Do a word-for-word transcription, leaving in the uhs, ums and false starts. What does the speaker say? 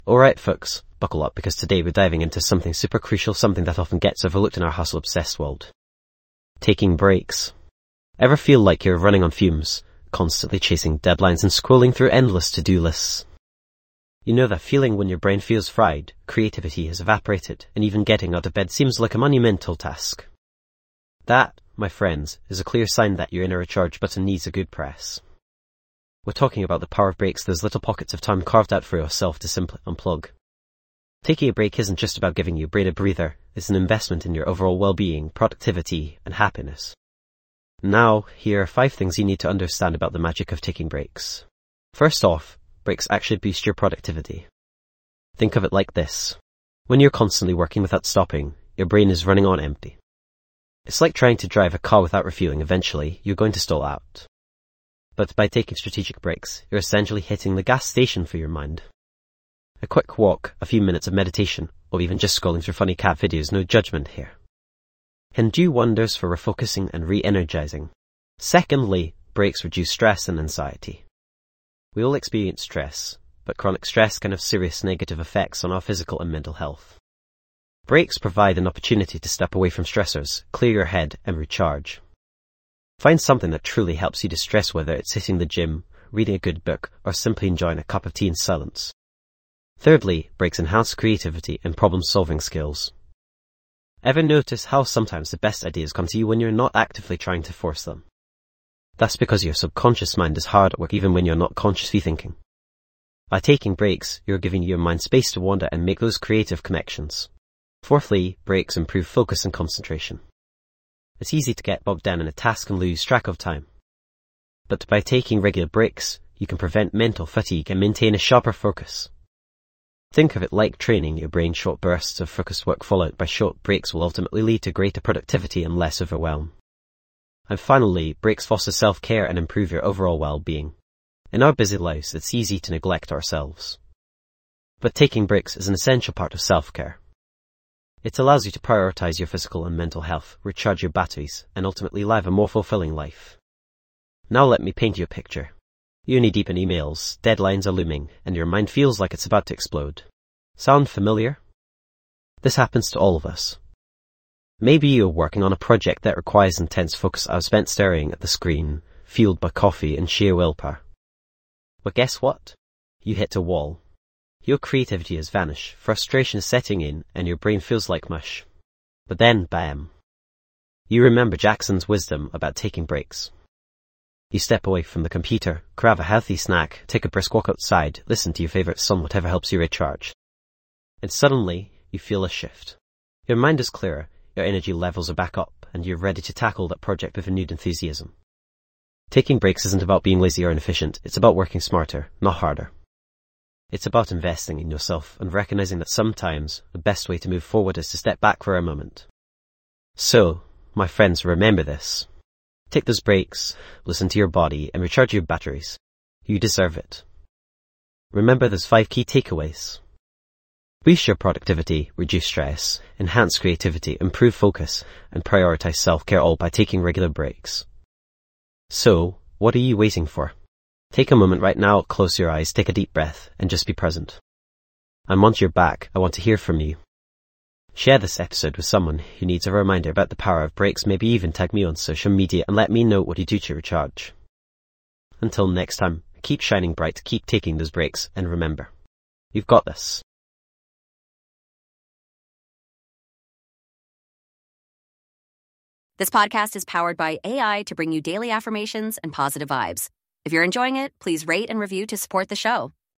Alright folks, buckle up because today we're diving into something super crucial, something that often gets overlooked in our hustle-obsessed world. Taking breaks. Ever feel like you're running on fumes, constantly chasing deadlines and scrolling through endless to-do lists? You know that feeling when your brain feels fried, creativity has evaporated, and even getting out of bed seems like a monumental task. That, my friends, is a clear sign that your inner recharge button needs a good press. We're talking about the power of breaks, those little pockets of time carved out for yourself to simply unplug. Taking a break isn't just about giving your brain a breather, it's an investment in your overall well-being, productivity, and happiness. Now, here are five things you need to understand about the magic of taking breaks. First off, breaks actually boost your productivity. Think of it like this. When you're constantly working without stopping, your brain is running on empty. It's like trying to drive a car without refueling. Eventually, you're going to stall out. But by taking strategic breaks, you're essentially hitting the gas station for your mind. A quick walk, a few minutes of meditation, or even just scrolling through funny cat videos, no judgment here, can do wonders for refocusing and re-energizing. Secondly, breaks reduce stress and anxiety. We all experience stress, but chronic stress can have serious negative effects on our physical and mental health. Breaks provide an opportunity to step away from stressors, clear your head, and recharge. Find something that truly helps you distress, whether it's hitting the gym, reading a good book, or simply enjoying a cup of tea in silence. Thirdly, breaks enhance creativity and problem-solving skills. Ever notice how sometimes the best ideas come to you when you're not actively trying to force them? That's because your subconscious mind is hard at work even when you're not consciously thinking. By taking breaks, you're giving your mind space to wander and make those creative connections. Fourthly, breaks improve focus and concentration. It's easy to get bogged down in a task and lose track of time. But by taking regular breaks, you can prevent mental fatigue and maintain a sharper focus. Think of it like training your brain. Short bursts of focused work followed by short breaks will ultimately lead to greater productivity and less overwhelm. And finally, breaks foster self-care and improve your overall well-being. In our busy lives, it's easy to neglect ourselves. But taking breaks is an essential part of self-care. It allows you to prioritize your physical and mental health, recharge your batteries, and ultimately live a more fulfilling life. Now let me paint you a picture. You're knee deep in emails, deadlines are looming, and your mind feels like it's about to explode. Sound familiar? This happens to all of us. Maybe you're working on a project that requires intense focus. I've spent staring at the screen, fueled by coffee and sheer willpower. But guess what? You hit a wall. Your creativity has vanished, frustration is setting in, and your brain feels like mush. But then, bam. You remember Jackson's wisdom about taking breaks. You step away from the computer, grab a healthy snack, take a brisk walk outside, listen to your favorite song, whatever helps you recharge. And suddenly, you feel a shift. Your mind is clearer, your energy levels are back up, and you're ready to tackle that project with renewed enthusiasm. Taking breaks isn't about being lazy or inefficient, it's about working smarter, not harder. It's about investing in yourself and recognizing that sometimes the best way to move forward is to step back for a moment. So, my friends, remember this. Take those breaks, listen to your body, and recharge your batteries. You deserve it. Remember those five key takeaways. Boost your productivity, reduce stress, enhance creativity, improve focus, and prioritize self-care, all by taking regular breaks. So, what are you waiting for? Take a moment right now, close your eyes, take a deep breath, and just be present. I'm on your back. I want to hear from you. Share this episode with someone who needs a reminder about the power of breaks. Maybe even tag me on social media and let me know what you do to recharge. Until next time, keep shining bright, keep taking those breaks, and remember, you've got this. This podcast is powered by A I to bring you daily affirmations and positive vibes. If you're enjoying it, please rate and review to support the show.